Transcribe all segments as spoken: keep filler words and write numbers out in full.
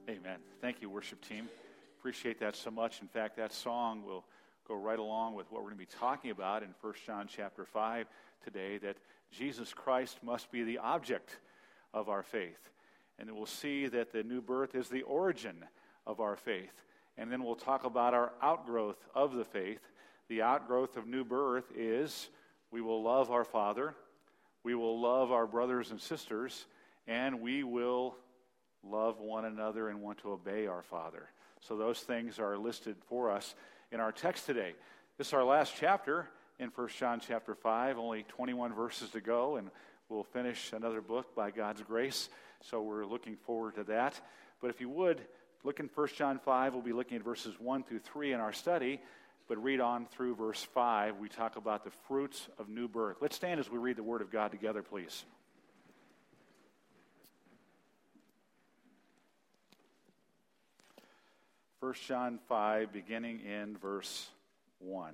Amen. Thank you, worship team. Appreciate that so much. In fact, that song will go right along with what we're going to be talking about in First John chapter five today, that Jesus Christ must be the object of our faith. And we'll see that the new birth is the origin of our faith. And then we'll talk about our outgrowth of the faith. The outgrowth of new birth is we will love our Father, we will love our brothers and sisters, and we will love one another and want to obey our Father. So those things are listed for us in our text today. This is our last chapter in First John chapter five, only twenty-one verses to go, and we'll finish another book by God's grace. So we're looking forward to that. But if you would, look in First John five. We'll be looking at verses one through three in our study, but read on through verse five. We talk about the fruits of new birth. Let's stand as we read the Word of God together, please. First John five, beginning in verse one.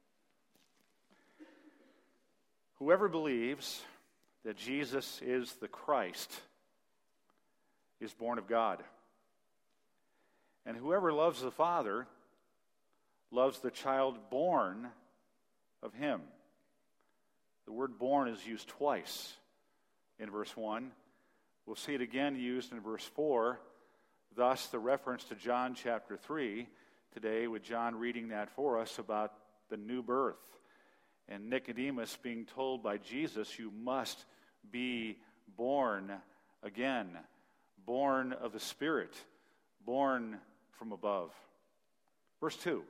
Whoever believes that Jesus is the Christ is born of God. And whoever loves the Father loves the child born of him. The word born is used twice in verse one. We'll see it again used in verse four. Thus, the reference to John chapter three today, with John reading that for us about the new birth. And Nicodemus being told by Jesus, you must be born again, born of the Spirit, born from above. Verse two.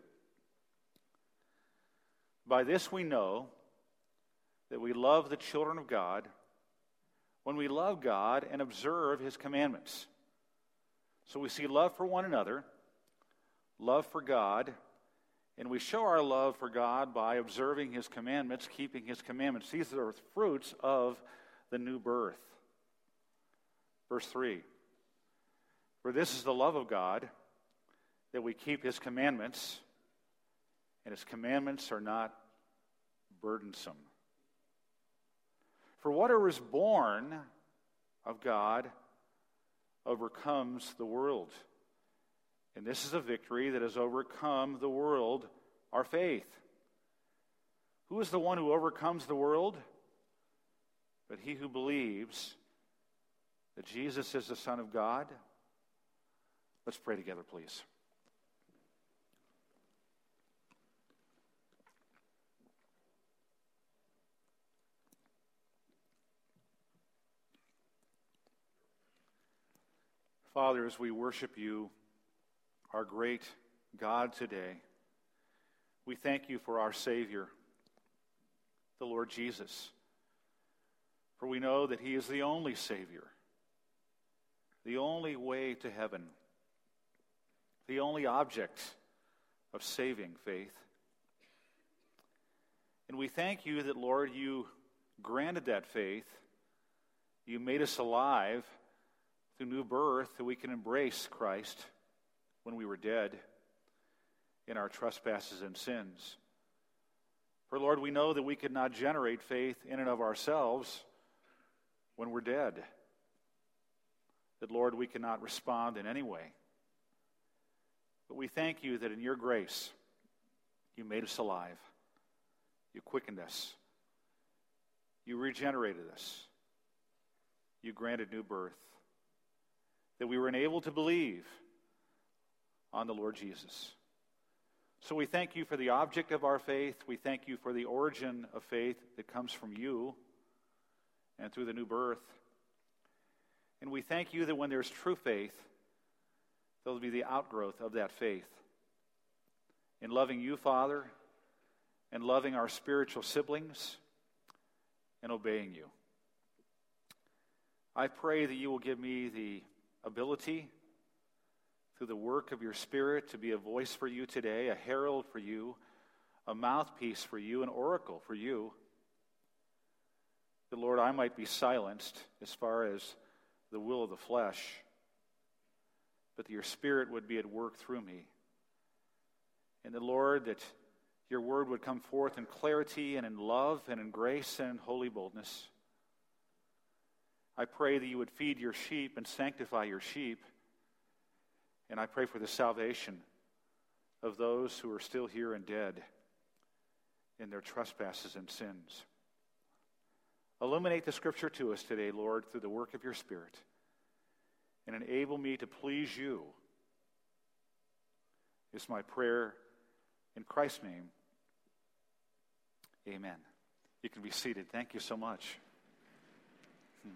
By this we know that we love the children of God when we love God and observe His commandments. So we see love for one another, love for God, and we show our love for God by observing His commandments, keeping His commandments. These are the fruits of the new birth. Verse three. For this is the love of God, that we keep His commandments, and His commandments are not burdensome. For whatever is born of God overcomes the world. And this is a victory that has overcome the world, our faith. Who is the one who overcomes the world? But he who believes that Jesus is the Son of God. Let's pray together, please. Father, as we worship you, our great God today, we thank you for our Savior, the Lord Jesus. For we know that He is the only Savior, the only way to heaven, the only object of saving faith. And we thank you that, Lord, you granted that faith. You made us alive through new birth, that we can embrace Christ when we were dead in our trespasses and sins. For, Lord, we know that we could not generate faith in and of ourselves when we're dead. That, Lord, we cannot respond in any way. But we thank you that in your grace, you made us alive. You quickened us. You regenerated us. You granted new birth. That we were enabled to believe on the Lord Jesus. So we thank you for the object of our faith. We thank you for the origin of faith that comes from you and through the new birth. And we thank you that when there's true faith, there'll be the outgrowth of that faith. In loving you, Father, and loving our spiritual siblings, and obeying you. I pray that you will give me the ability through the work of your Spirit to be a voice for you today, a herald for you, a mouthpiece for you, an oracle for you. That, Lord, I might be silenced as far as the will of the flesh, but that your Spirit would be at work through me. And the Lord, that your word would come forth in clarity and in love and in grace and in holy boldness. I pray that you would feed your sheep and sanctify your sheep, And I pray for the salvation of those who are still here and dead in their trespasses and sins. Illuminate the Scripture to us today, Lord, through the work of your Spirit, and enable me to please you, is my prayer in Christ's name. Amen. You can be seated. Thank you so much. Hmm.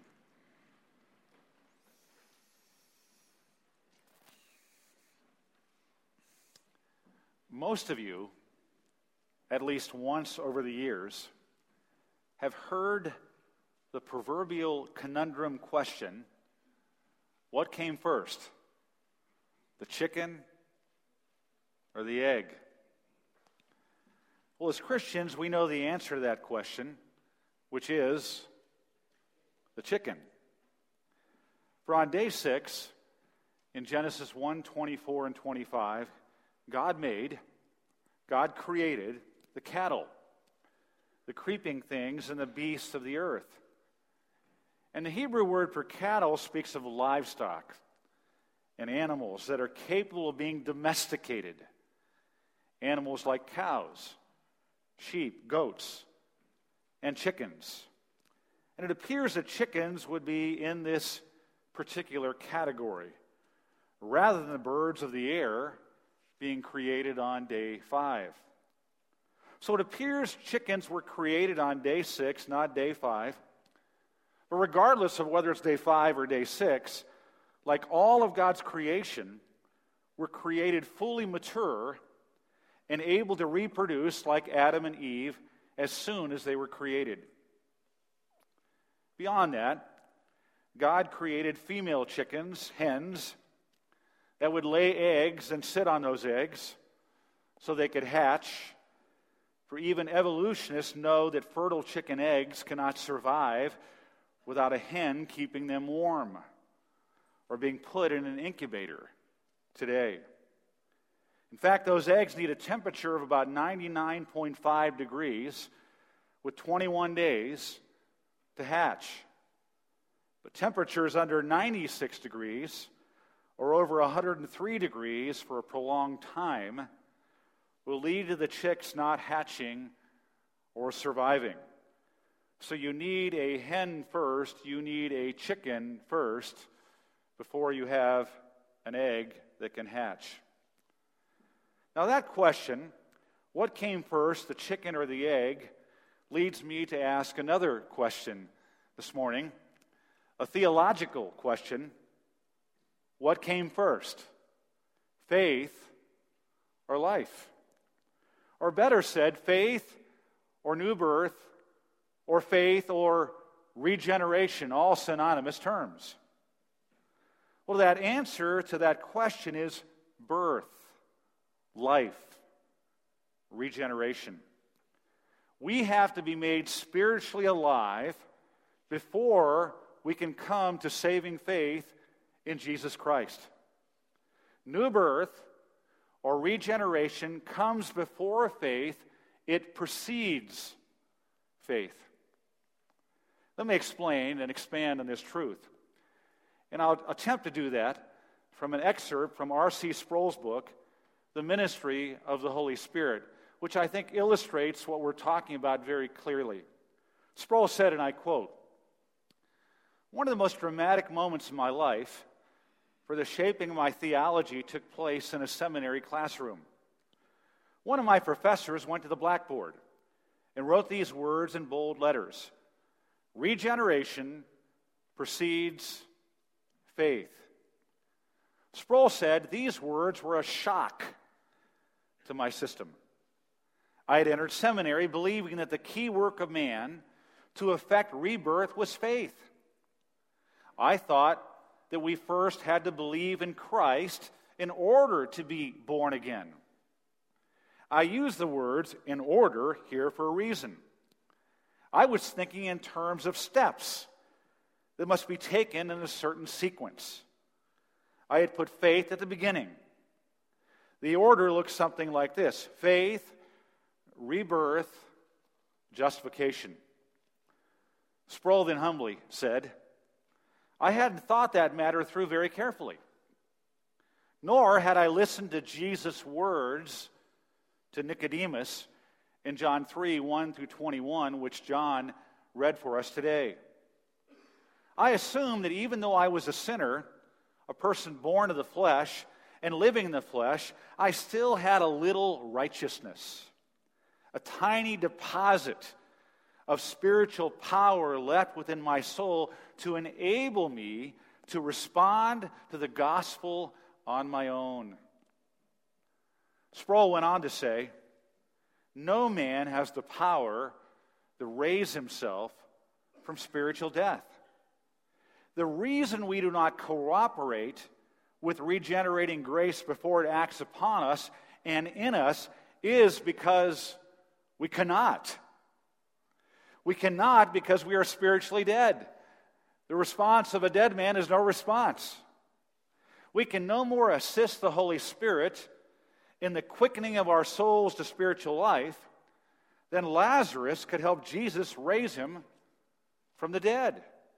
Most of you, at least once over the years, have heard the proverbial conundrum question, what came first, the chicken or the egg? Well, as Christians, we know the answer to that question, which is the chicken. For on day six, in Genesis one, twenty-four and twenty-five, God made, God created the cattle, the creeping things, and the beasts of the earth. And the Hebrew word for cattle speaks of livestock and animals that are capable of being domesticated. Animals like cows, sheep, goats, and chickens. And it appears that chickens would be in this particular category, rather than the birds of the air being created on day five. So it appears chickens were created on day six, not day five. But regardless of whether it's day five or day six, like all of God's creation, were created fully mature and able to reproduce like Adam and Eve as soon as they were created. Beyond that, God created female chickens, hens, that would lay eggs and sit on those eggs so they could hatch. For even evolutionists know that fertile chicken eggs cannot survive without a hen keeping them warm or being put in an incubator today. In fact, those eggs need a temperature of about ninety-nine point five degrees with twenty-one days to hatch. But temperatures under ninety-six degrees or over one hundred three degrees for a prolonged time will lead to the chicks not hatching or surviving. So you need a hen first, you need a chicken first, before you have an egg that can hatch. Now that question, what came first, the chicken or the egg, leads me to ask another question this morning, a theological question. What came first, faith or life? Or better said, faith or new birth, or faith or regeneration, all synonymous terms. Well, that answer to that question is birth, life, regeneration. We have to be made spiritually alive before we can come to saving faith in Jesus Christ. New birth or regeneration comes before faith. It precedes faith. Let me explain and expand on this truth. And I'll attempt to do that from an excerpt from R C Sproul's book, The Ministry of the Holy Spirit, which I think illustrates what we're talking about very clearly. Sproul said, and I quote, "One of the most dramatic moments in my life for the shaping of my theology took place in a seminary classroom. One of my professors went to the blackboard and wrote these words in bold letters: regeneration precedes faith. Sproul said these words were a shock to my system. I had entered seminary believing that the key work of man to effect rebirth was faith. I thought that we first had to believe in Christ in order to be born again. I use the words "in order" here for a reason. I was thinking in terms of steps that must be taken in a certain sequence. I had put faith at the beginning. The order looks something like this: faith, rebirth, justification. Sproul then humbly said, I hadn't thought that matter through very carefully. Nor had I listened to Jesus' words to Nicodemus in John three, one through twenty-one, which John read for us today. I assumed that even though I was a sinner, a person born of the flesh and living in the flesh, I still had a little righteousness, a tiny deposit of spiritual power left within my soul to enable me to respond to the gospel on my own. Sproul went on to say, no man has the power to raise himself from spiritual death. The reason we do not cooperate with regenerating grace before it acts upon us and in us is because we cannot. We cannot because we are spiritually dead. The response of a dead man is no response. We can no more assist the Holy Spirit in the quickening of our souls to spiritual life than Lazarus could help Jesus raise him from the dead.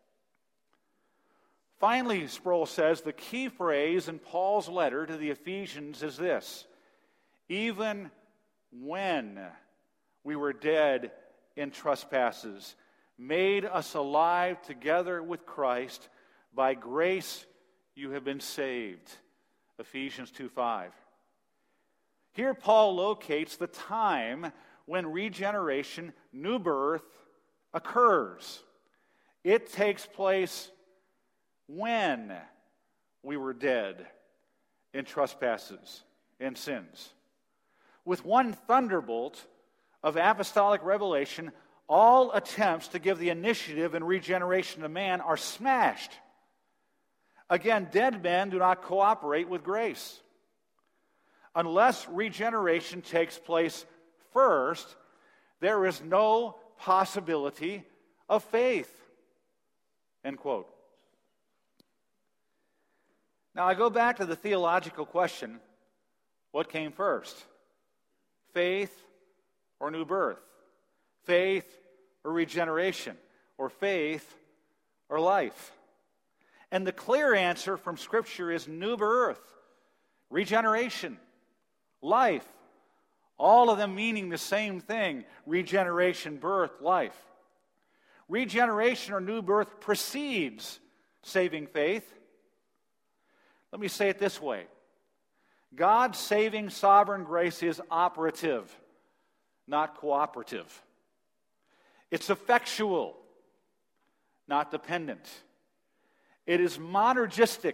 Finally, Sproul says, the key phrase in Paul's letter to the Ephesians is this: even when we were dead in trespasses, made us alive together with Christ. By grace you have been saved. Ephesians two five. Here Paul locates the time when regeneration, new birth, occurs. It takes place when we were dead in trespasses and sins. With one thunderbolt of apostolic revelation, all attempts to give the initiative in regeneration to man are smashed. Again, dead men do not cooperate with grace. Unless regeneration takes place first, there is no possibility of faith. End quote. Now I go back to the theological question, what came first? Faith or new birth? Faith or regeneration? Or faith or life? And the clear answer from Scripture is new birth, regeneration, life. All of them meaning the same thing: regeneration, birth, life. Regeneration or new birth precedes saving faith. Let me say it this way: God's saving sovereign grace is operative, not cooperative. It's effectual, not dependent. It is monergistic,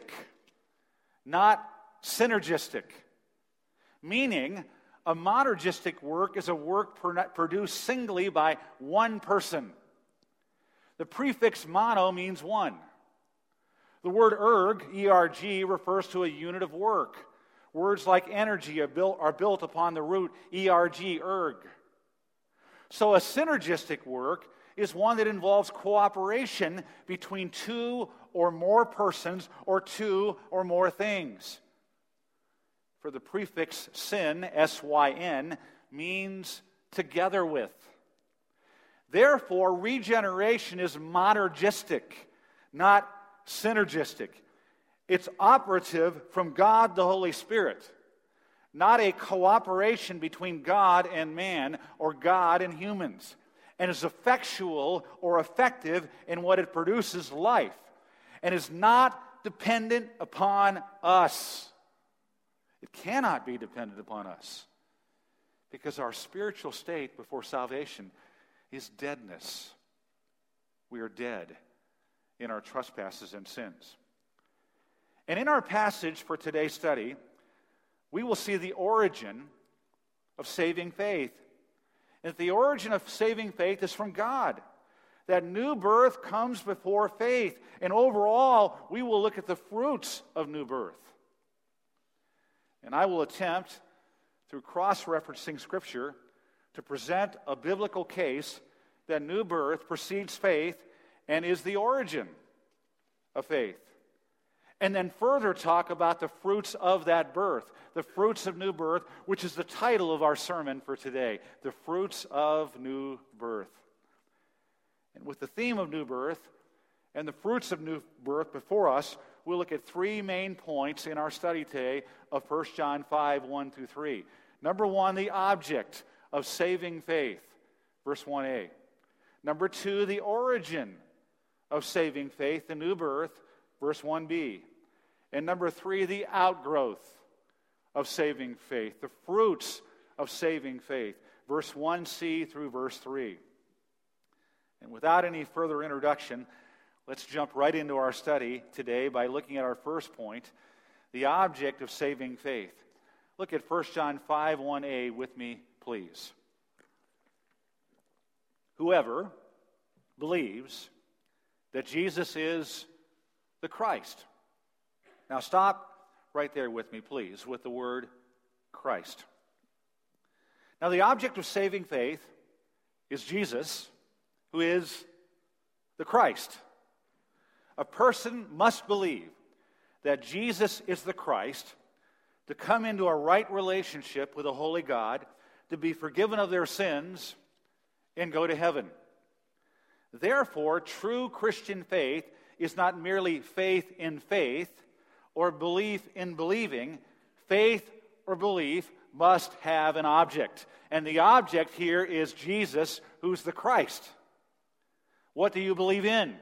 not synergistic. Meaning, a monergistic work is a work produced singly by one person. The prefix mono means one. The word erg, E R G, refers to a unit of work. Words like energy are built, are built upon the root E R G, erg. So a synergistic work is one that involves cooperation between two or more persons or two or more things. For the prefix syn, S Y N, means together with. Therefore, regeneration is monergistic, not synergistic. It's operative from God the Holy Spirit, not a cooperation between God and man or God and humans, and is effectual or effective in what it produces, life, and is not dependent upon us. It cannot be dependent upon us because our spiritual state before salvation is deadness. We are dead in our trespasses and sins. And in our passage for today's study, we will see the origin of saving faith. And the origin of saving faith is from God. That new birth comes before faith. And overall, we will look at the fruits of new birth. And I will attempt, through cross-referencing Scripture, to present a biblical case that new birth precedes faith and is the origin of faith. And then further talk about the fruits of that birth, the fruits of new birth, which is the title of our sermon for today, the fruits of new birth. And with the theme of new birth and the fruits of new birth before us, we'll look at three main points in our study today of First John five, one through three. Number one, the object of saving faith, verse one a. Number two, the origin of saving faith, the new birth, verse one b. And number three, the outgrowth of saving faith, the fruits of saving faith, verse one c through verse three. And without any further introduction, let's jump right into our study today by looking at our first point, the object of saving faith. Look at First John five, one a with me, please. Whoever believes that Jesus is the Christ. Now stop right there with me, please, with the word Christ. Now the object of saving faith is Jesus, who is the Christ. A person must believe that Jesus is the Christ to come into a right relationship with a holy God, to be forgiven of their sins, and go to heaven. Therefore, true Christian faith is not merely faith in faith or belief in believing. Faith or belief must have an object. And the object here is Jesus, who's the Christ. What do you believe in?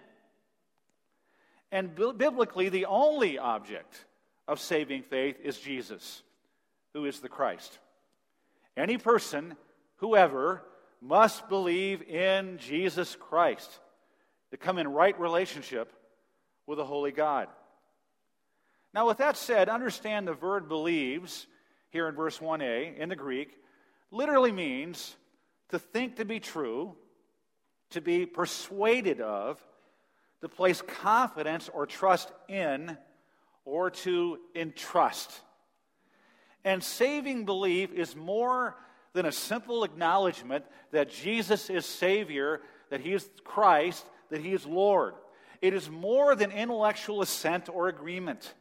And biblically, the only object of saving faith is Jesus, who is the Christ. Any person, whoever, must believe in Jesus Christ to come in right relationship with a holy God. Now, with that said, understand the verb believes here in verse one a in the Greek literally means to think to be true, to be persuaded of, to place confidence or trust in, or to entrust. And saving belief is more than a simple acknowledgement that Jesus is Savior, that He is Christ, that He is Lord. It is more than intellectual assent or agreement.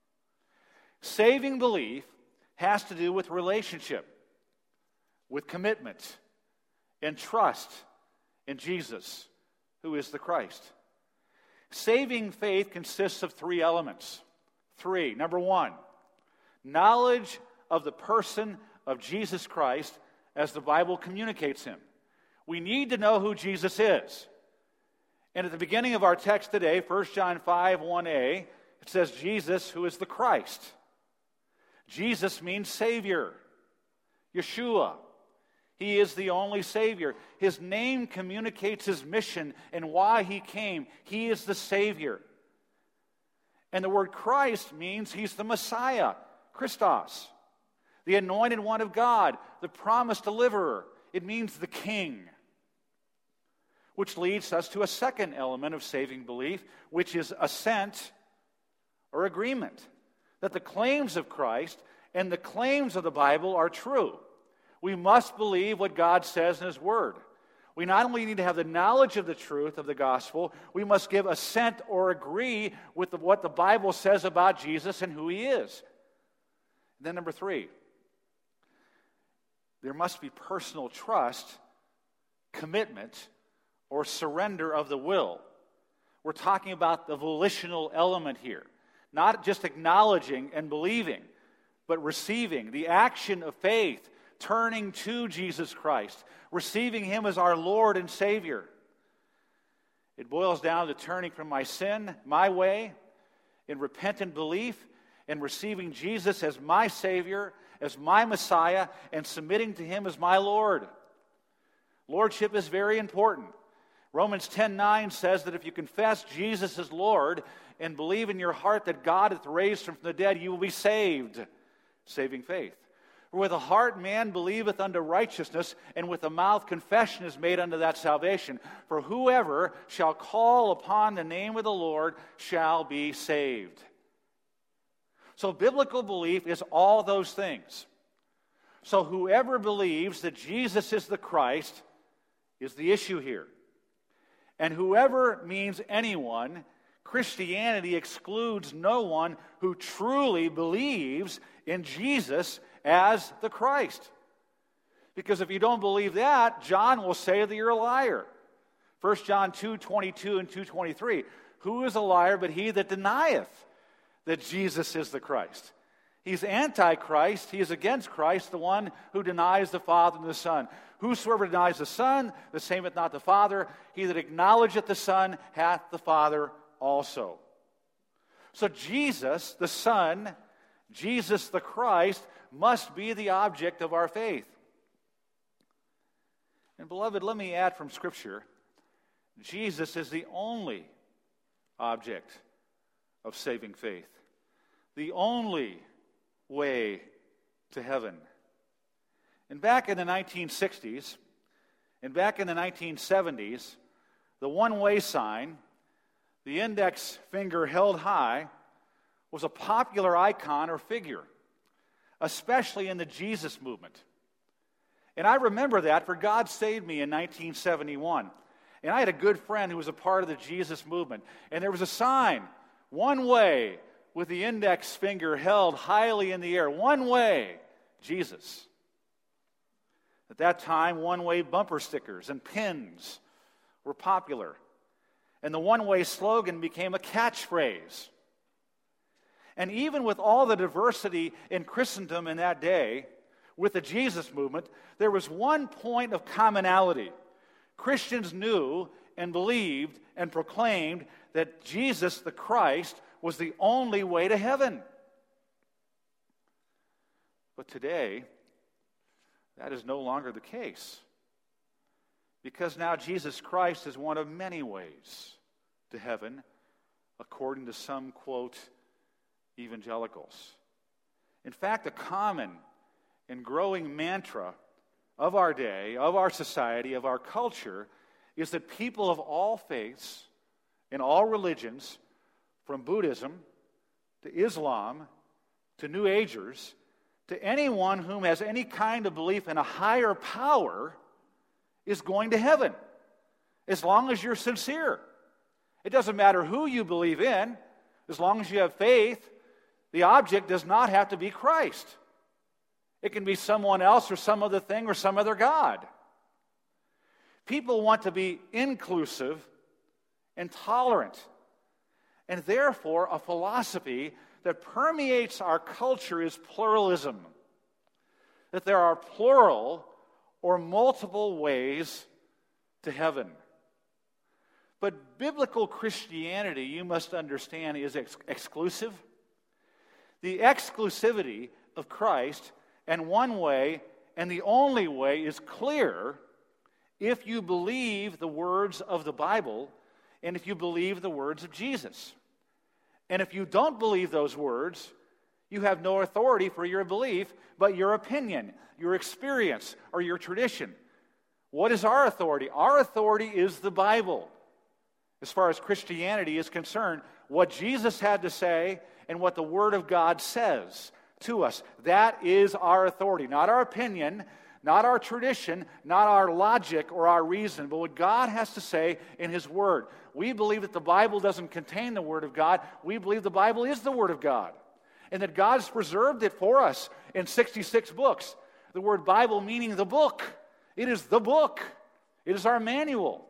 Saving belief has to do with relationship, with commitment, and trust in Jesus, who is the Christ. Saving faith consists of three elements. Three. Number one, knowledge of the person of Jesus Christ as the Bible communicates Him. We need to know who Jesus is. And at the beginning of our text today, First John five, one a, it says Jesus, who is the Christ. Jesus means Savior. Yeshua. He is the only Savior. His name communicates His mission and why He came. He is the Savior. And the word Christ means He's the Messiah, Christos, the anointed one of God, the promised deliverer. It means the King. Which leads us to a second element of saving belief, which is assent or agreement, that the claims of Christ and the claims of the Bible are true. We must believe what God says in His Word. We not only need to have the knowledge of the truth of the gospel, we must give assent or agree with the, what the Bible says about Jesus and who He is. And then number three, there must be personal trust, commitment, or surrender of the will. We're talking about the volitional element here. Not just acknowledging and believing, but receiving the action of faith, turning to Jesus Christ, receiving Him as our Lord and Savior. It boils down to turning from my sin, my way, in repentant belief, and receiving Jesus as my Savior, as my Messiah, and submitting to Him as my Lord. Lordship is very important. Romans ten nine says that if you confess Jesus as Lord and believe in your heart that God hath raised Him from the dead, you will be saved. Saving faith. For with the heart man believeth unto righteousness, and with the mouth confession is made unto that salvation. For whoever shall call upon the name of the Lord shall be saved. So biblical belief is all those things. So whoever believes that Jesus is the Christ is the issue here. And whoever means anyone. Christianity excludes no one who truly believes in Jesus as the Christ. Because if you don't believe that, John will say that you're a liar. First John two twenty-two and two twenty-three. Who is a liar but he that denieth that Jesus is the Christ. He's anti-Christ. He is against Christ, the one who denies the Father and the Son. Whosoever denies the Son, the same hath not the Father. He that acknowledgeth the Son hath the Father also. So Jesus, the Son, Jesus the Christ, must be the object of our faith. And beloved, let me add from Scripture, Jesus is the only object of saving faith. The only way to heaven. And back in the nineteen sixties, and back in the nineteen seventies, the one-way sign, the index finger held high, was a popular icon or figure, especially in the Jesus movement. And I remember that, for God saved me in nineteen seventy-one. And I had a good friend who was a part of the Jesus movement. And there was a sign, one way, with the index finger held highly in the air. One way, Jesus. At that time, one-way bumper stickers and pins were popular. And the one-way slogan became a catchphrase. And even with all the diversity in Christendom in that day, with the Jesus movement, there was one point of commonality. Christians knew and believed and proclaimed that Jesus the Christ was the only way to heaven. But today, that is no longer the case. Because now Jesus Christ is one of many ways to heaven, according to some, quote, evangelicals. In fact, a common and growing mantra of our day, of our society, of our culture, is that people of all faiths, in all religions, from Buddhism to Islam to New Agers, to anyone whom has any kind of belief in a higher power, is going to heaven, as long as you're sincere. It doesn't matter who you believe in, as long as you have faith. The object does not have to be Christ. It can be someone else or some other thing or some other God. People want to be inclusive and tolerant. And therefore, a philosophy that permeates our culture is pluralism. That there are plural or multiple ways to heaven. But biblical Christianity, you must understand, is ex- exclusive. The exclusivity of Christ and one way and the only way is clear if you believe the words of the Bible and if you believe the words of Jesus. And if you don't believe those words, you have no authority for your belief, but your opinion, your experience, or your tradition. What is our authority? Our authority is the Bible. As far as Christianity is concerned, what Jesus had to say and what the Word of God says to us, that is our authority. Not our opinion, not our tradition, not our logic or our reason, but what God has to say in His Word. We believe that the Bible doesn't contain the Word of God. We believe the Bible is the Word of God, and that God's preserved it for us in sixty-six books. The word Bible meaning the book. It is the book. It is our manual.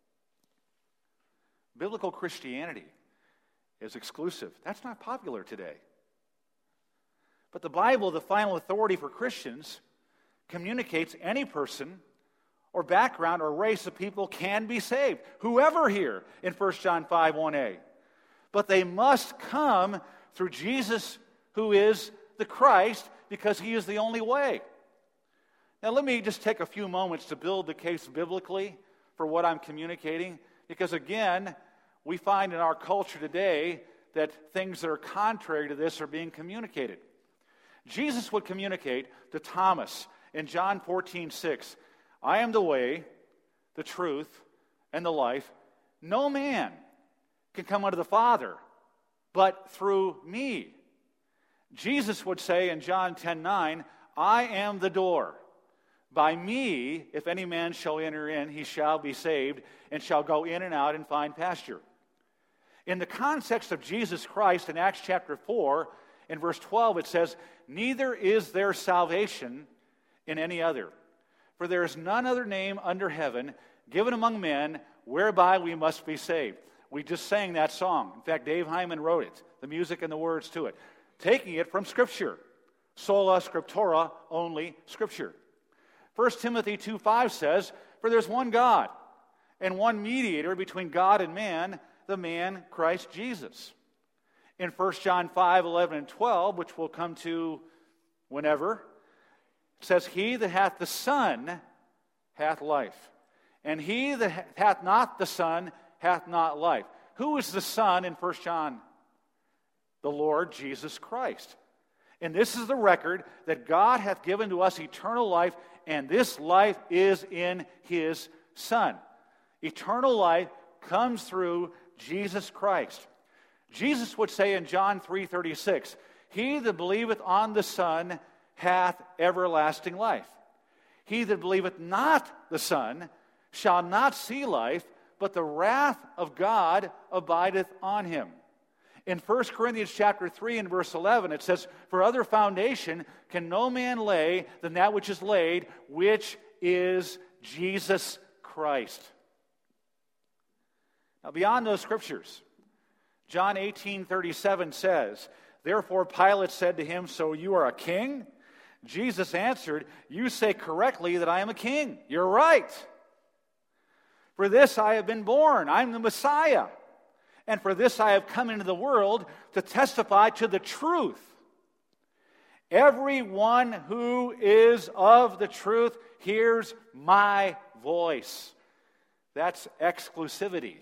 Biblical Christianity is exclusive. That's not popular today. But the Bible, the final authority for Christians, communicates any person or background or race of people can be saved. Whoever here in First John five, one a. But they must come through Jesus, who is the Christ, because He is the only way. Now let me just take a few moments to build the case biblically for what I'm communicating, because again, we find in our culture today that things that are contrary to this are being communicated. Jesus would communicate to Thomas in John fourteen six, I am the way, the truth, and the life. No man can come unto the Father but through me. Jesus would say in John ten nine, I am the door. By me, if any man shall enter in, he shall be saved, and shall go in and out and find pasture. In the context of Jesus Christ in Acts chapter four, in verse twelve, it says, neither is there salvation in any other. For there is none other name under heaven given among men whereby we must be saved. We just sang that song. In fact, Dave Hyman wrote it. the music and the words to it, taking it from Scripture. Sola Scriptura, only Scripture. First Timothy two five says, "For there's one God, and one mediator between God and man, the man Christ Jesus." In First John five eleven and twelve, which we'll come to whenever, it says, "He that hath the Son hath life, and he that hath not the Son hath not life." Who is the Son in First John? The Lord Jesus Christ. And this is the record that God hath given to us eternal life, and this life is in His Son. Eternal life comes through Jesus Christ. Jesus would say in John three thirty-six, "He that believeth on the Son hath everlasting life. He that believeth not the Son shall not see life, but the wrath of God abideth on him." In First Corinthians chapter three and verse eleven, it says, "For other foundation can no man lay than that which is laid, which is Jesus Christ." Now, beyond those scriptures, John eighteen thirty-seven says, "Therefore Pilate said to him, So you are a king?" Jesus answered, "You say correctly that I am a king." You're right. "For this I have been born. I'm the Messiah. And for this I have come into the world, to testify to the truth. Everyone who is of the truth hears my voice." That's exclusivity.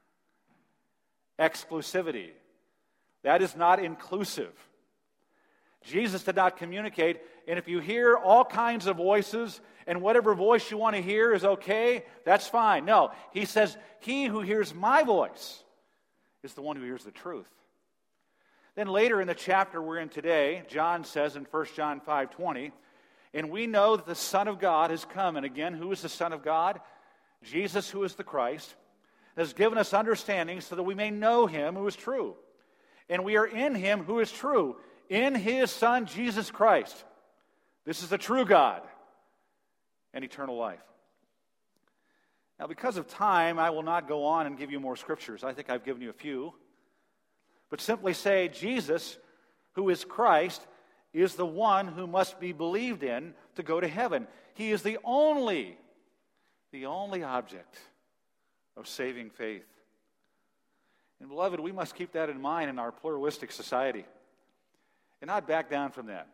Exclusivity. That is not inclusive. Jesus did not communicate, and if you hear all kinds of voices, and whatever voice you want to hear is okay, that's fine. No, he says, "He who hears my voice is the one who hears the truth." Then later in the chapter we're in today, John says in First John five twenty, "And we know that the Son of God has come." And again, who is the Son of God? Jesus, who is the Christ, has given us understanding so that we may know Him who is true. And we are in Him who is true, in His Son, Jesus Christ. This is the true God and eternal life. Now, because of time, I will not go on and give you more scriptures. I think I've given you a few. But simply say, Jesus, who is Christ, is the one who must be believed in to go to heaven. He is the only, the only object of saving faith. And beloved, we must keep that in mind in our pluralistic society and not back down from that.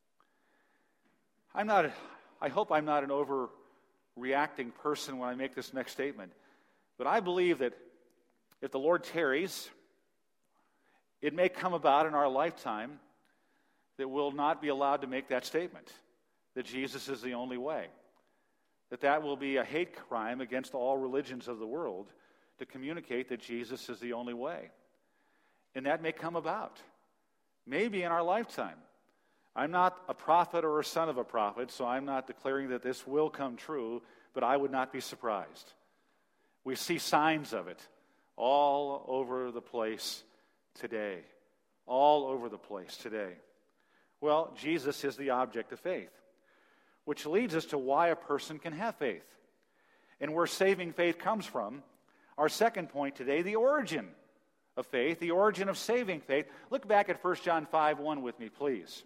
I'm not, I hope I'm not an over reacting person when I make this next statement. But I believe that if the Lord tarries, it may come about in our lifetime that we'll not be allowed to make that statement, that Jesus is the only way. That that will be a hate crime against all religions of the world to communicate that Jesus is the only way. And that may come about, maybe in our lifetime. I'm not a prophet or a son of a prophet, so I'm not declaring that this will come true, but I would not be surprised. We see signs of it all over the place today. All over the place today. Well, Jesus is the object of faith, which leads us to why a person can have faith and where saving faith comes from. Our second point today, the origin of faith, the origin of saving faith. Look back at First John five one with me, please.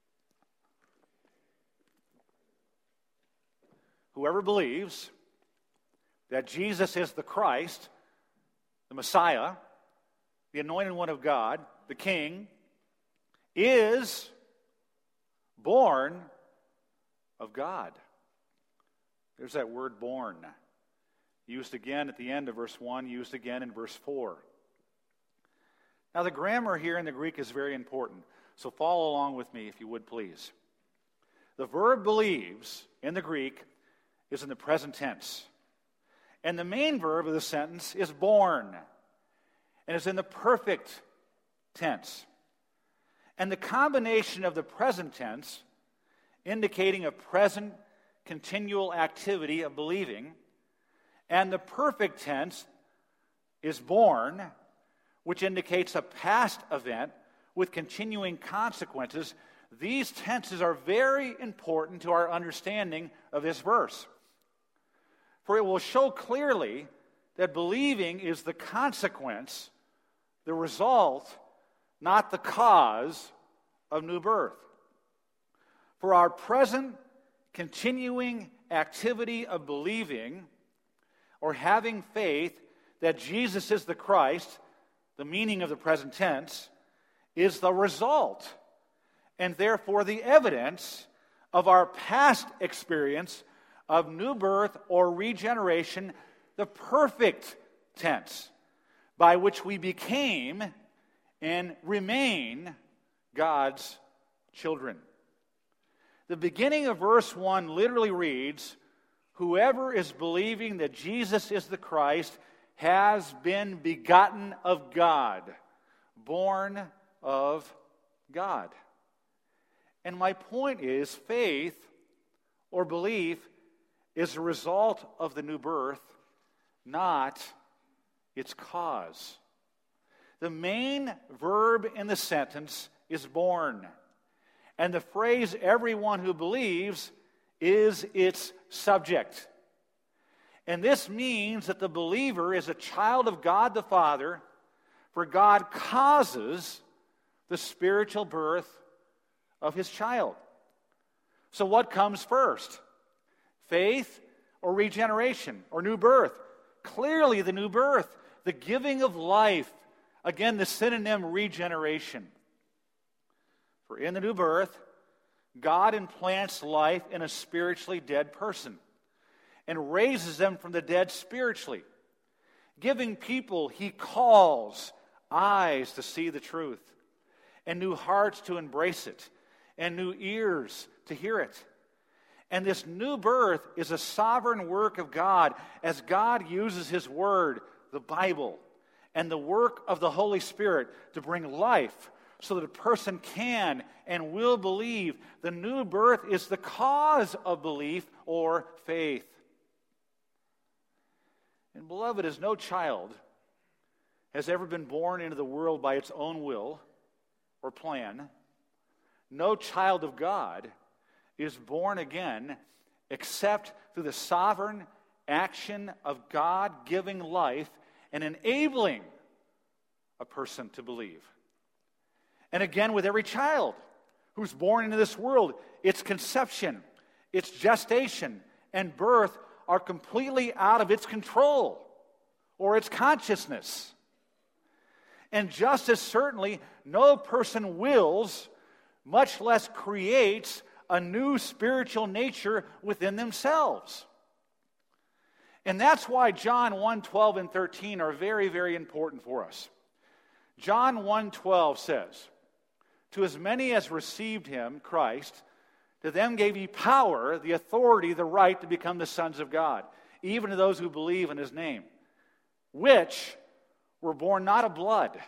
Whoever believes that Jesus is the Christ, the Messiah, the anointed one of God, the King, is born of God. There's that word born, used again at the end of verse one, used again in verse four. Now the grammar here in the Greek is very important, so follow along with me if you would please. The verb believes in the Greek is in the present tense. And the main verb of the sentence is born, and is in the perfect tense. And the combination of the present tense, indicating a present continual activity of believing, and the perfect tense is born, which indicates a past event with continuing consequences. These tenses are very important to our understanding of this verse. For it will show clearly that believing is the consequence, the result not the cause of new birth. For our present continuing activity of believing or having faith that Jesus is the Christ, the meaning of the present tense, is the result and therefore the evidence of our past experience of new birth or regeneration, the perfect tense, by which we became and remain God's children. The beginning of verse one literally reads, "Whoever is believing that Jesus is the Christ has been begotten of God," born of God. And my point is, faith or belief is a result of the new birth, not its cause. The main verb in the sentence is born, and the phrase "everyone who believes" is its subject. And this means that the believer is a child of God the Father, for God causes the spiritual birth of his child. So what comes first? Faith or regeneration or new birth? Clearly the new birth, the giving of life. Again, the synonym regeneration. For in the new birth, God implants life in a spiritually dead person and raises them from the dead spiritually, giving people he calls eyes to see the truth, and new hearts to embrace it, and new ears to hear it. And this new birth is a sovereign work of God as God uses his word, the Bible, and the work of the Holy Spirit to bring life so that a person can and will believe. The new birth is the cause of belief or faith. And beloved, as no child has ever been born into the world by its own will or plan, no child of God is born again except through the sovereign action of God giving life and enabling a person to believe. And again, with every child who's born into this world, its conception, its gestation, and birth are completely out of its control or its consciousness. And just as certainly, no person wills, much less creates, a new spiritual nature within themselves. And that's why John one, twelve and thirteen are very, very important for us. John one twelve says, "To as many as received him," Christ, "to them gave he power," the authority, the right to become the sons of God, even to those who believe in his name, which were born not of blood,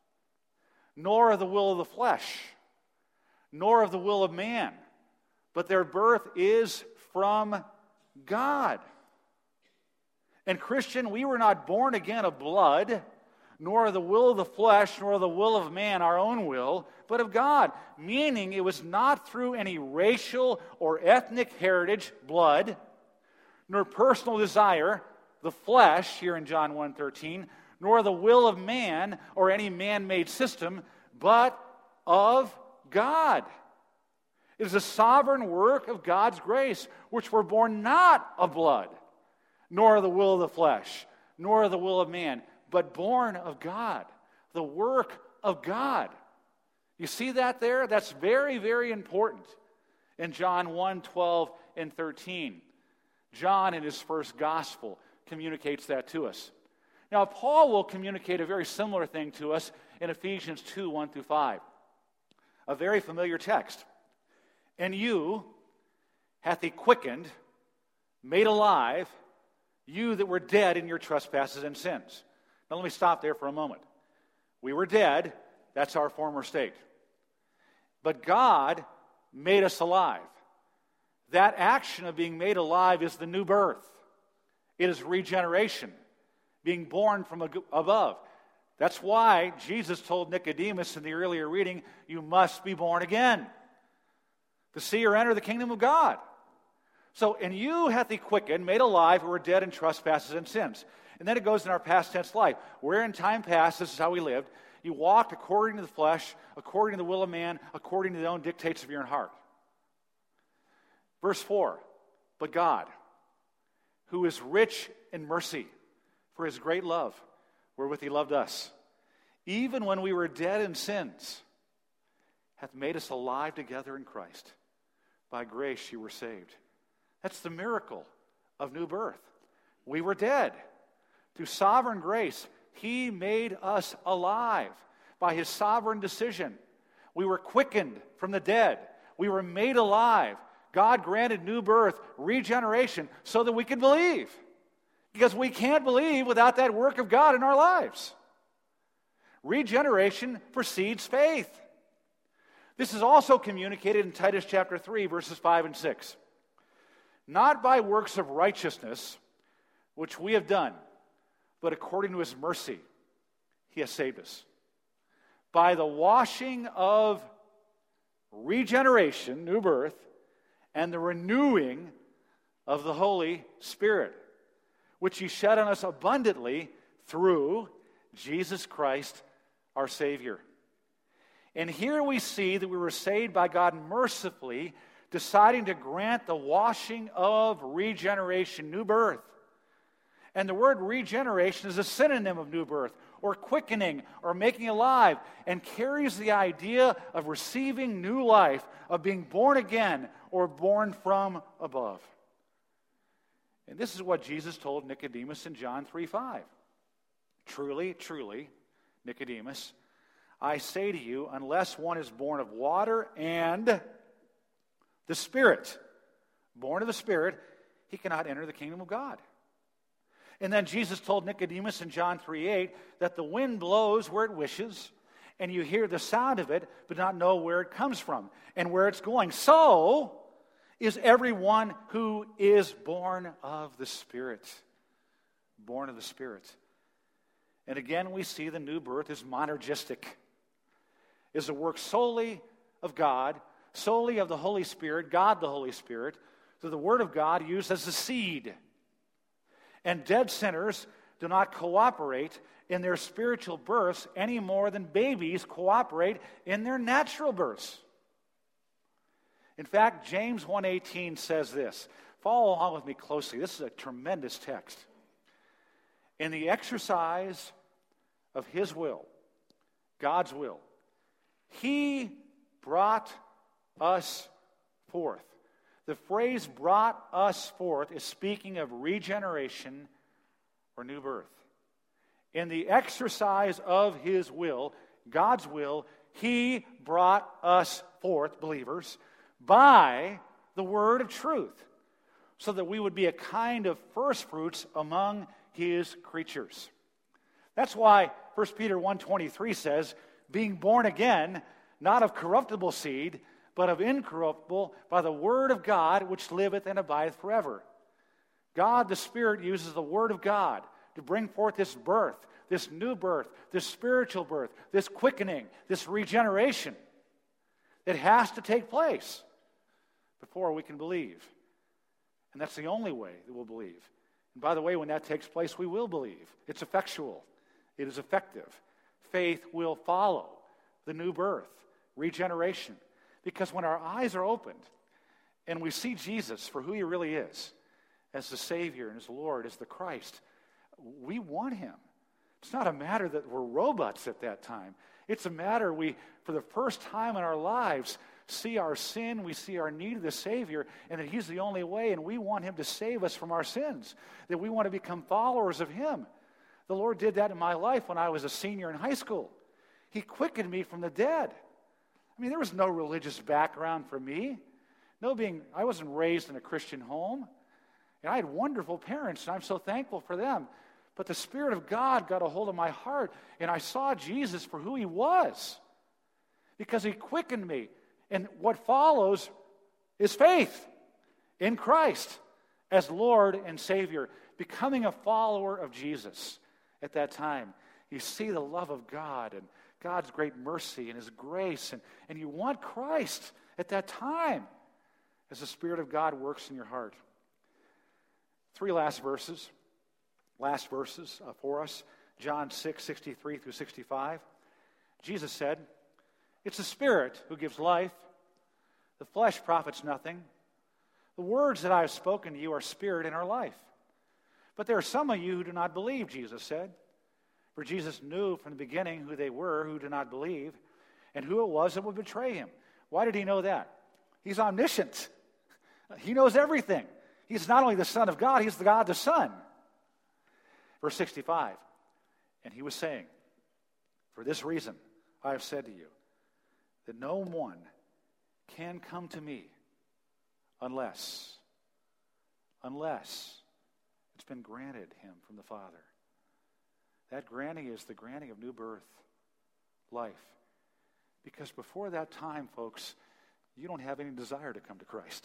nor of the will of the flesh, nor of the will of man, but their birth is from God. And Christian, we were not born again of blood, nor of the will of the flesh, nor of the will of man, our own will, but of God. Meaning it was not through any racial or ethnic heritage, blood, nor personal desire, the flesh, here in John one thirteen, nor the will of man or any man-made system, but of God. It is a sovereign work of God's grace, which were born not of blood, nor of the will of the flesh, nor of the will of man, but born of God, the work of God. You see that there? That's very, very important in John one, twelve, and thirteen. John, in his first gospel, communicates that to us. Now, Paul will communicate a very similar thing to us in Ephesians two, one through five. A very familiar text. "And you hath he quickened, made alive, you that were dead in your trespasses and sins." Now let me stop there for a moment. We were dead, that's our former state. But God made us alive. That action of being made alive is the new birth. It is regeneration, being born from above. That's why Jesus told Nicodemus in the earlier reading, "You must be born again to see or enter the kingdom of God." So, "and you hath he quickened, made alive, who were dead in trespasses and sins." And then it goes in our past tense life. Where in time past, this is how we lived, You walked according to the flesh, according to the will of man, according to the own dictates of your own heart. Verse four, but God, who is rich in mercy, for his great love, wherewith he loved us, even when we were dead in sins, hath made us alive together in Christ. By grace you were saved. That's the miracle of new birth. We were dead. Through sovereign grace, he made us alive by his sovereign decision. We were quickened from the dead. We were made alive. God granted new birth, regeneration, so that we could believe. Because we can't believe without that work of God in our lives. Regeneration precedes faith. This is also communicated in Titus chapter three, verses five and six. Not by works of righteousness, which we have done, but according to his mercy, he has saved us. By the washing of regeneration, new birth, and the renewing of the Holy Spirit, which he shed on us abundantly through Jesus Christ, our Savior. And here we see that we were saved by God mercifully, deciding to grant the washing of regeneration, new birth. And the word regeneration is a synonym of new birth, or quickening, or making alive, and carries the idea of receiving new life, of being born again, or born from above. And this is what Jesus told Nicodemus in John three five. Truly, truly, Nicodemus, I say to you, unless one is born of water and the Spirit, born of the Spirit, he cannot enter the kingdom of God. And then Jesus told Nicodemus in John three eight that the wind blows where it wishes, and you hear the sound of it, but not know where it comes from and where it's going. So is everyone who is born of the Spirit. Born of the Spirit. And again, we see the new birth is monergistic. Is a work solely of God, solely of the Holy Spirit, God the Holy Spirit, so the Word of God used as a seed. And dead sinners do not cooperate in their spiritual births any more than babies cooperate in their natural births. In fact, James one eighteen says this. Follow along with me closely. This is a tremendous text. In the exercise of his will, God's will, he brought us forth. The phrase brought us forth is speaking of regeneration or new birth. In the exercise of his will, God's will, he brought us forth, believers, by the word of truth, so that we would be a kind of first fruits among his creatures. That's why First Peter one twenty-three says, being born again, not of corruptible seed, but of incorruptible, by the word of God, which liveth and abideth forever. God, the Spirit, uses the word of God to bring forth this birth, this new birth, this spiritual birth, this quickening, this regeneration that has to take place before we can believe. And that's the only way that we'll believe. And by the way, when that takes place, we will believe. It's effectual. It is effective. Faith will follow the new birth, regeneration. Because when our eyes are opened and we see Jesus for who he really is, as the Savior and as Lord, as the Christ, we want him. It's not a matter that we're robots at that time. It's a matter we, for the first time in our lives, see our sin, we see our need of the Savior, and that he's the only way, and we want him to save us from our sins, that we want to become followers of him. The Lord did that in my life when I was a senior in high school. He quickened me from the dead. I mean, there was no religious background for me. No being, I wasn't raised in a Christian home. And I had wonderful parents, and I'm so thankful for them. But the Spirit of God got a hold of my heart, and I saw Jesus for who he was. Because he quickened me. And what follows is faith in Christ as Lord and Savior, becoming a follower of Jesus at that time. You see the love of God and God's great mercy and his grace, and, and you want Christ at that time as the Spirit of God works in your heart. Three last verses, last verses uh, for us. John six, sixty-three through sixty-five. Jesus said, "It's the Spirit who gives life. The flesh profits nothing. The words that I have spoken to you are spirit and are life. But there are some of you who do not believe," Jesus said. For Jesus knew from the beginning who they were who did not believe and who it was that would betray him. Why did he know that? He's omniscient. He knows everything. He's not only the Son of God, he's the God the Son. Verse sixty-five, and he was saying, "For this reason I have said to you, that no one can come to me unless, unless it's been granted him from the Father." That granting is the granting of new birth, life. Because before that time, folks, you don't have any desire to come to Christ.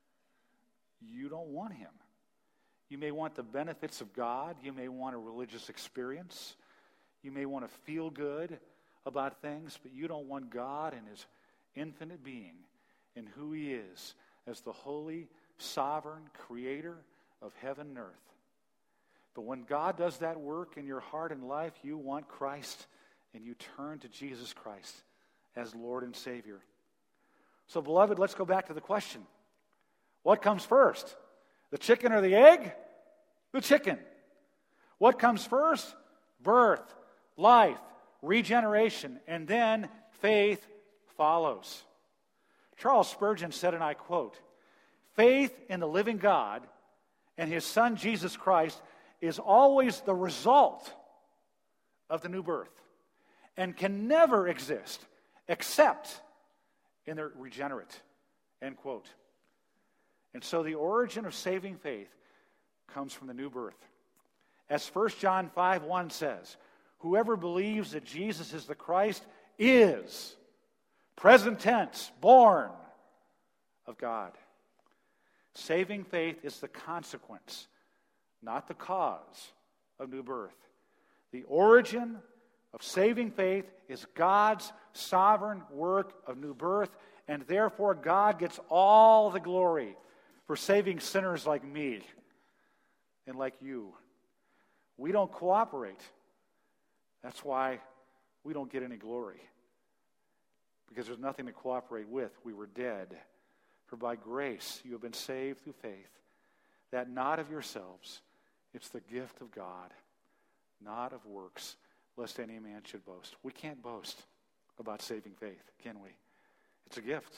You don't want him. You may want the benefits of God. You may want a religious experience. You may want to feel good about things, but you don't want God and his infinite being and who he is as the holy, sovereign creator of heaven and earth. But when God does that work in your heart and life, you want Christ, and you turn to Jesus Christ as Lord and Savior. So, beloved, let's go back to the question. What comes first? The chicken or the egg? The chicken. What comes first? Birth, life, regeneration, and then faith follows. Charles Spurgeon said, and I quote, "Faith in the living God and his Son Jesus Christ is always the result of the new birth and can never exist except in the regenerate." End quote. And so the origin of saving faith comes from the new birth. As First John five one says, "Whoever believes that Jesus is the Christ is," present tense, "born of God." Saving faith is the consequence, not the cause, of new birth. The origin of saving faith is God's sovereign work of new birth, and therefore God gets all the glory for saving sinners like me and like you. We don't cooperate. That's why we don't get any glory, because there's nothing to cooperate with. We were dead. For by grace you have been saved through faith, that not of yourselves, it's the gift of God, not of works, lest any man should boast. We can't boast about saving faith, can we? It's a gift.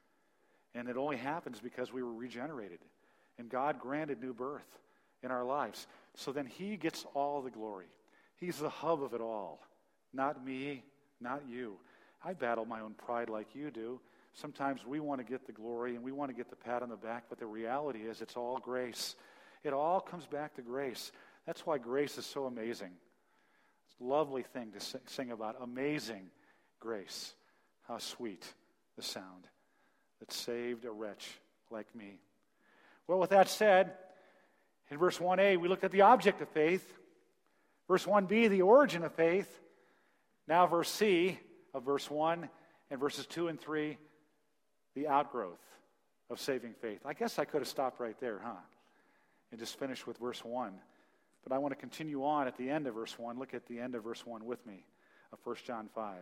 And it only happens because we were regenerated. And God granted new birth in our lives. So then he gets all the glory. He's the hub of it all. Not me, not you. I battle my own pride like you do. Sometimes we want to get the glory and we want to get the pat on the back, but the reality is it's all grace. It all comes back to grace. That's why grace is so amazing. It's a lovely thing to sing about. Amazing grace. How sweet the sound that saved a wretch like me. Well, with that said, in verse one a, we looked at the object of faith. Verse one b, the origin of faith. Now verse c of verse one and verses two and three, the outgrowth of saving faith. I guess I could have stopped right there, huh? And just finished with verse one. But I want to continue on at the end of verse one. Look at the end of verse one with me of First John five.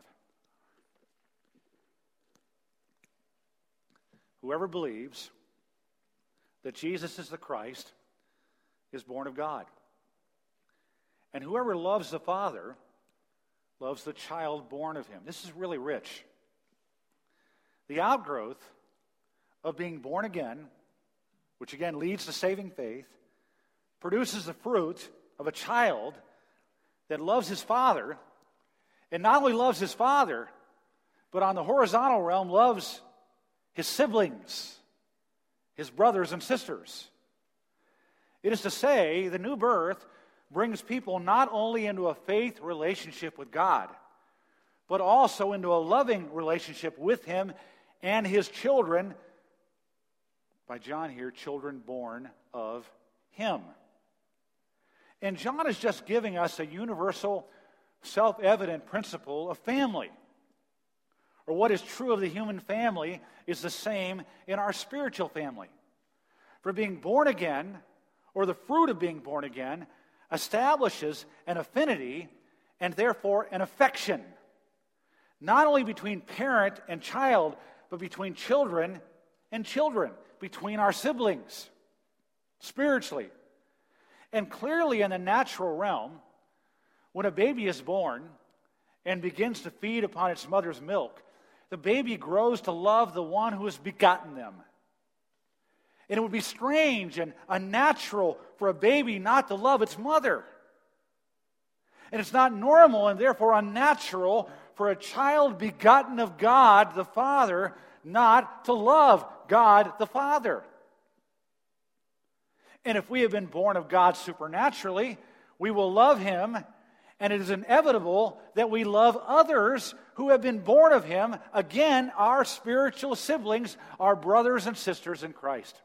Whoever believes that Jesus is the Christ is born of God. And whoever loves the Father loves the child born of him. This is really rich. The outgrowth of being born again, which again leads to saving faith, produces the fruit of a child that loves his father, and not only loves his father, but on the horizontal realm loves his siblings, his brothers and sisters. It is to say, the new birth brings people not only into a faith relationship with God, but also into a loving relationship with him and his children, by John here, children born of him. And John is just giving us a universal, self-evident principle of family. Or what is true of the human family is the same in our spiritual family. For being born again, or the fruit of being born again, establishes an affinity and therefore an affection. not only between parent and child, but between children and children, between our siblings, spiritually. And clearly in the natural realm, when a baby is born and begins to feed upon its mother's milk, the baby grows to love the one who has begotten them. And it would be strange and unnatural for a baby not to love its mother. And it's not normal and therefore unnatural for a child begotten of God the Father not to love God the Father. And if we have been born of God supernaturally, we will love Him, and it is inevitable that we love others who have been born of Him, again, our spiritual siblings, our brothers and sisters in Christ.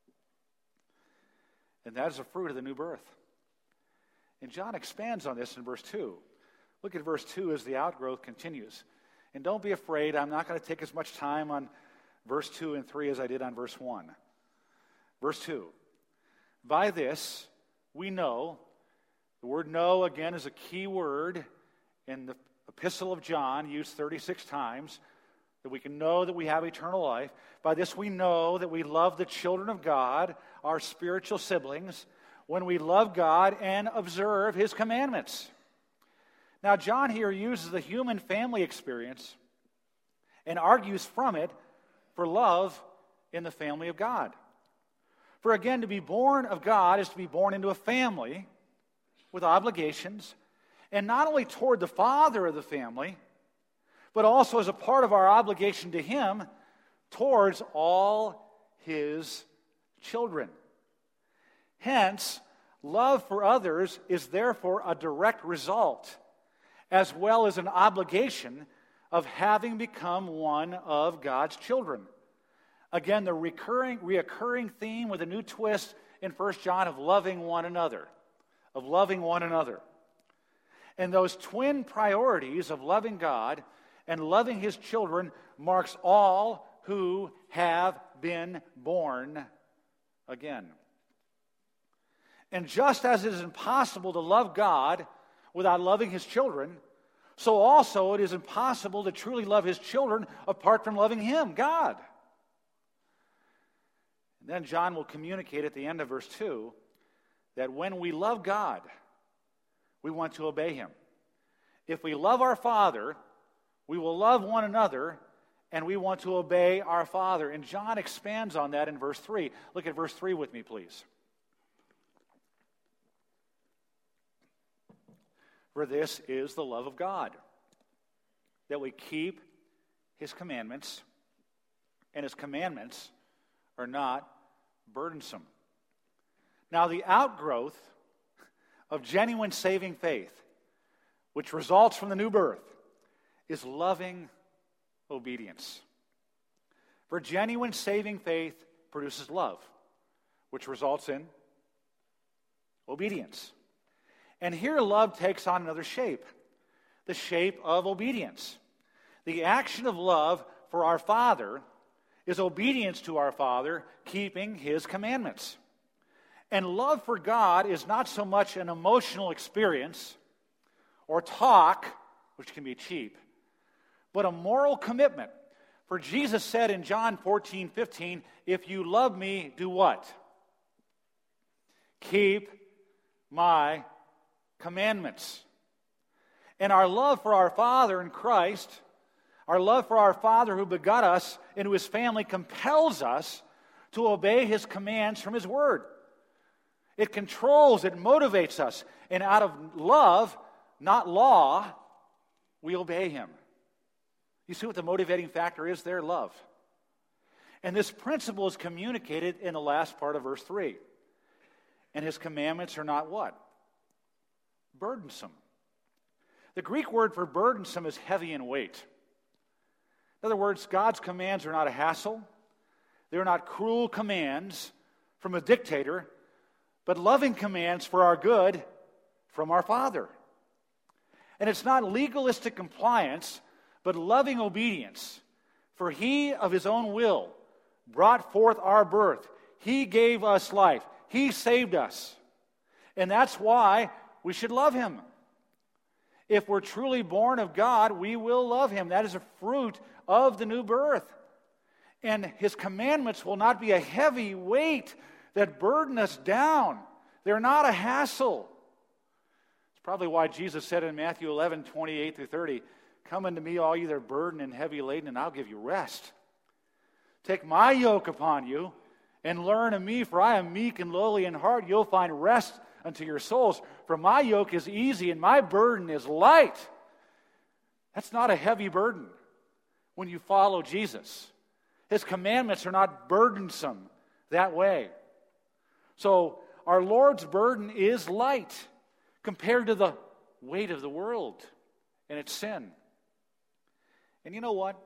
And that is a fruit of the new birth. And John expands on this in verse two. Look at verse two as the outgrowth continues. And don't be afraid, I'm not going to take as much time on verse two and three as I did on verse one. Verse two. By this we know, the word know again is a key word in the epistle of John, used thirty-six times, that we can know that we have eternal life. By this we know that we love the children of God, our spiritual siblings, when we love God and observe His commandments. Now, John here uses the human family experience and argues from it for love in the family of God. For again, to be born of God is to be born into a family with obligations, and not only toward the father of the family, but also as a part of our obligation to Him towards all His children. Hence, love for others is therefore a direct result, as well as an obligation of having become one of God's children. Again, the recurring, reoccurring theme with a new twist in First John of loving one another, of loving one another. And those twin priorities of loving God and loving His children marks all who have been born again. And just as it is impossible to love God without loving His children, so also it is impossible to truly love His children apart from loving Him, God. And then John will communicate at the end of verse two that when we love God, we want to obey Him. If we love our Father, we will love one another, and we want to obey our Father. And John expands on that in verse three. Look at verse three with me, please. For this is the love of God, that we keep His commandments, and His commandments are not burdensome. Now, the outgrowth of genuine saving faith, which results from the new birth, is loving obedience. For genuine saving faith produces love, which results in obedience. And here love takes on another shape, the shape of obedience. The action of love for our Father is obedience to our Father, keeping His commandments. And love for God is not so much an emotional experience or talk, which can be cheap, but a moral commitment. For Jesus said in John fourteen fifteen, if you love me, do what? Keep my commandments. And our love for our Father in Christ, our love for our Father who begot us into His family, compels us to obey His commands from His Word. It controls, it motivates us. And out of love, not law, we obey Him. You see what the motivating factor is there? Love. And this principle is communicated in the last part of verse three. And His commandments are not what? Burdensome. The Greek word for burdensome is heavy in weight. In other words, God's commands are not a hassle. They're not cruel commands from a dictator, but loving commands for our good from our Father. And it's not legalistic compliance, but loving obedience. For He of His own will brought forth our birth. He gave us life. He saved us. And that's why we should love Him. If we're truly born of God, we will love him. That is a fruit of the new birth. And his commandments will not be a heavy weight that burden us down. They're not a hassle. It's probably why Jesus said in Matthew eleven, twenty-eight through thirty, "Come unto me, all you that are burdened and heavy laden, and I'll give you rest. Take my yoke upon you and learn of me, for I am meek and lowly in heart. You'll find rest unto your souls. For my yoke is easy and my burden is light." That's not a heavy burden when you follow Jesus. His commandments are not burdensome that way. So our Lord's burden is light compared to the weight of the world and its sin. And you know what?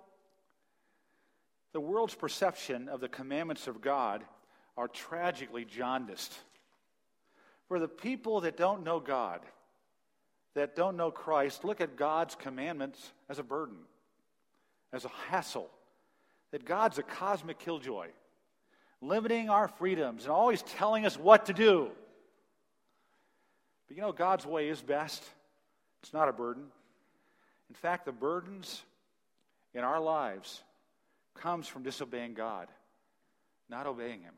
The world's perception of the commandments of God are tragically jaundiced. For the people that don't know God, that don't know Christ, look at God's commandments as a burden, as a hassle, that God's a cosmic killjoy, limiting our freedoms and always telling us what to do. But you know, God's way is best. It's not a burden. In fact, the burdens in our lives comes from disobeying God, not obeying him.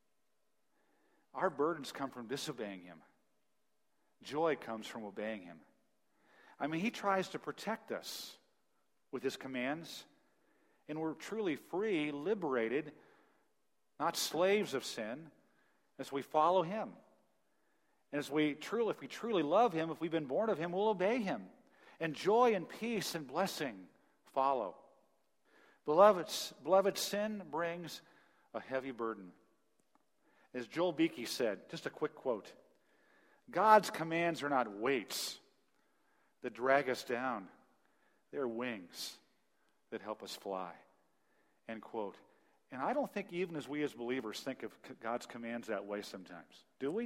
Our burdens come from disobeying him. Joy comes from obeying him. I mean, he tries to protect us with his commands, and we're truly free, liberated, not slaves of sin, as we follow him. And as we truly, if we truly love him, if we've been born of him, we'll obey him. And joy and peace and blessing follow. Beloved, beloved, sin brings a heavy burden. As Joel Beakey said, just a quick quote, "God's commands are not weights that drag us down. They're wings that help us fly." End quote. And I don't think even as we as believers think of God's commands that way sometimes. Do we?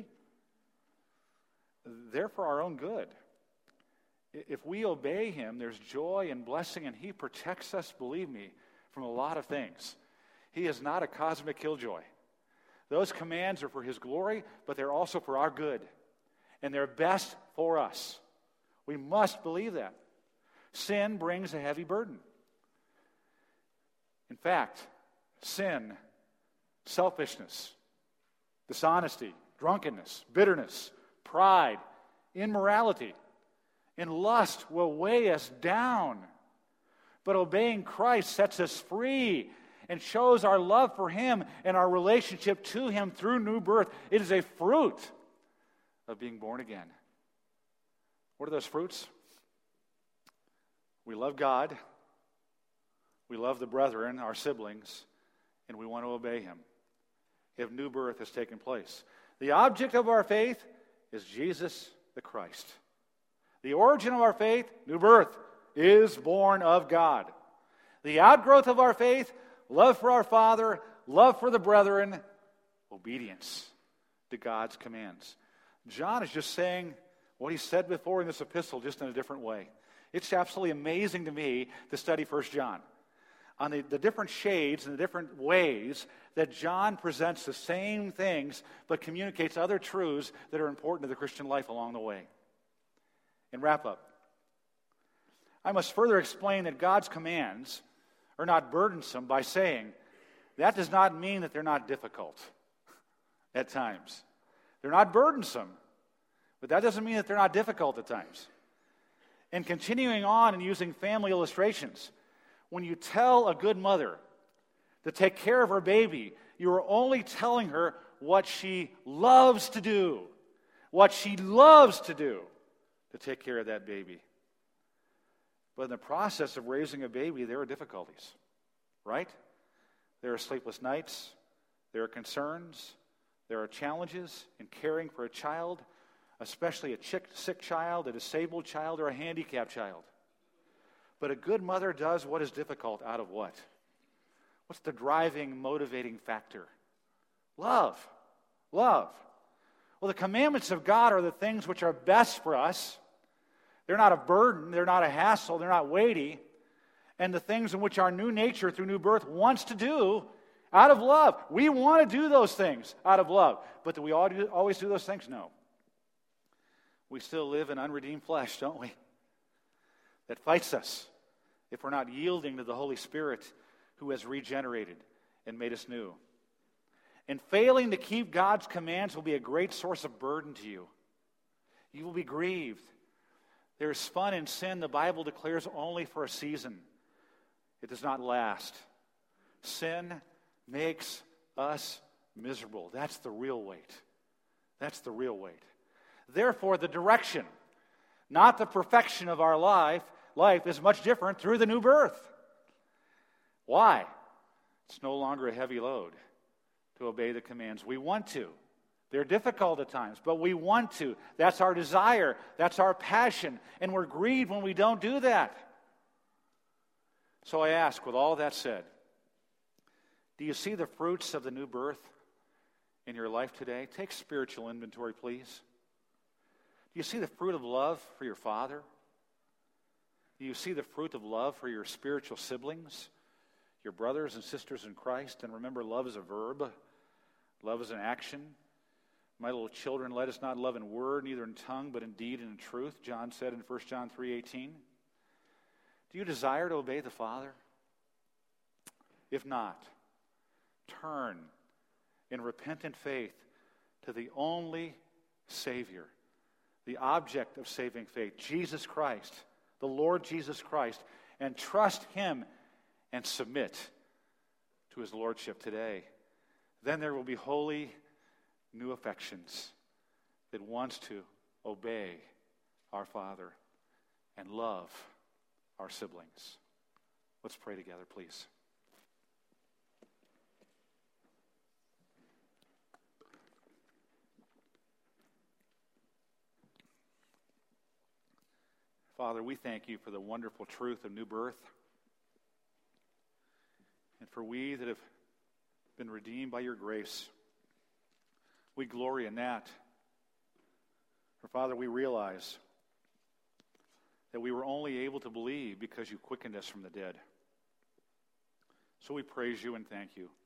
They're for our own good. If we obey him, there's joy and blessing, and he protects us, believe me, from a lot of things. He is not a cosmic killjoy. Those commands are for his glory, but they're also for our good. And they're best for us. We must believe that. Sin brings a heavy burden. In fact, sin, selfishness, dishonesty, drunkenness, bitterness, pride, immorality, and lust will weigh us down. But obeying Christ sets us free and shows our love for him and our relationship to him through new birth. It is a fruit of being born again. What are those fruits? We love God, we love the brethren, our siblings, and we want to obey him if new birth has taken place. The object of our faith is Jesus the Christ. The origin of our faith, new birth, is born of God. The outgrowth of our faith, love for our Father, love for the brethren, obedience to God's commands. John is just saying what he said before in this epistle, just in a different way. It's absolutely amazing to me to study First John on the, the different shades and the different ways that John presents the same things but communicates other truths that are important to the Christian life along the way. And wrap up. I must further explain that God's commands are not burdensome by saying that does not mean that they're not difficult at times. They're not burdensome, but that doesn't mean that they're not difficult at times. And continuing on and using family illustrations, when you tell a good mother to take care of her baby, you are only telling her what she loves to do, what she loves to do to take care of that baby. But in the process of raising a baby, there are difficulties, right? There are sleepless nights, there are concerns, there are challenges in caring for a child, especially a sick child, a disabled child, or a handicapped child. But a good mother does what is difficult out of what? What's the driving, motivating factor? Love. Love. Well, the commandments of God are the things which are best for us. They're not a burden. They're not a hassle. They're not weighty. And the things in which our new nature through new birth wants to do out of love. We want to do those things out of love. But do we always do those things? No. We still live in unredeemed flesh, don't we? that fights us if we're not yielding to the Holy Spirit who has regenerated and made us new. And failing to keep God's commands will be a great source of burden to you. You will be grieved. There is fun in sin, the Bible declares, only for a season. It does not last. Sin makes us miserable. That's the real weight. That's the real weight. Therefore, the direction, not the perfection of our life, life is much different through the new birth. Why? It's no longer a heavy load to obey the commands. We want to. They're difficult at times, but we want to. That's our desire. That's our passion. And we're grieved when we don't do that. So I ask, with all that said, do you see the fruits of the new birth in your life today? Take spiritual inventory, please. Do you see the fruit of love for your father? Do you see the fruit of love for your spiritual siblings, your brothers and sisters in Christ? And remember, love is a verb. Love is an action. My little children, let us not love in word, neither in tongue, but in deed and in truth, John said in First John three eighteen. Do you desire to obey the Father? If not, turn in repentant faith to the only Savior, the object of saving faith, Jesus Christ, the Lord Jesus Christ, and trust Him and submit to His Lordship today. Then there will be holy new affections that wants to obey our Father and love our siblings. Let's pray together, please. Father, we thank you for the wonderful truth of new birth, and for we that have been redeemed by your grace. We glory in that. For Father, we realize that we were only able to believe because you quickened us from the dead. So we praise you and thank you.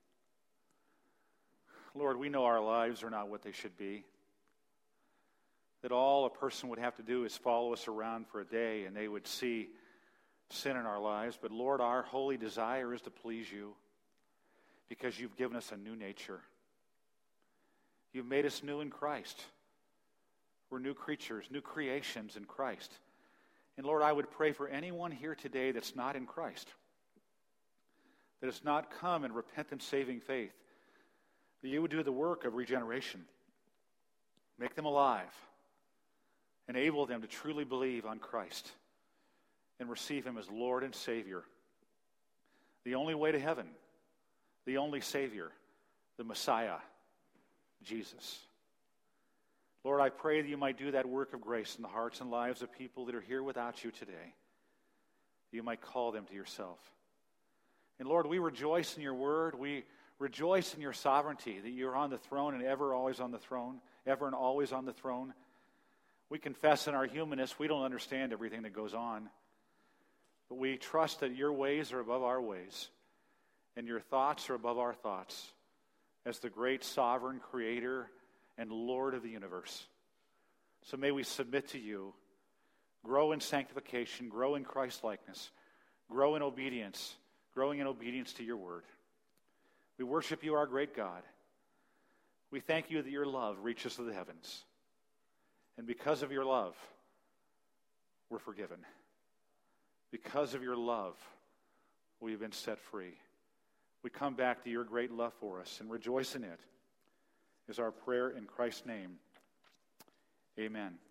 Lord, we know our lives are not what they should be. That all a person would have to do is follow us around for a day and they would see sin in our lives. But Lord, our holy desire is to please you because you've given us a new nature. You've made us new in Christ. We're new creatures, new creations in Christ. And Lord, I would pray for anyone here today that's not in Christ, that has not come in repentant, saving faith, that you would do the work of regeneration. Make them alive. Enable them to truly believe on Christ and receive Him as Lord and Savior. The only way to heaven, the only Savior, the Messiah, Jesus. Lord, I pray that you might do that work of grace in the hearts and lives of people that are here without you today. You might call them to yourself. And Lord, we rejoice in your word. We rejoice in your sovereignty, that you're on the throne and ever always on the throne, ever and always on the throne. We confess in our humanness we don't understand everything that goes on. But we trust that your ways are above our ways, and your thoughts are above our thoughts, as the great sovereign creator and Lord of the universe. So may we submit to you, grow in sanctification, grow in Christ-likeness, grow in obedience, growing in obedience to your word. We worship you, our great God. We thank you that your love reaches to the heavens. And because of your love, we're forgiven. Because of your love, we've been set free. We come back to your great love for us and rejoice in it, is our prayer in Christ's name. Amen.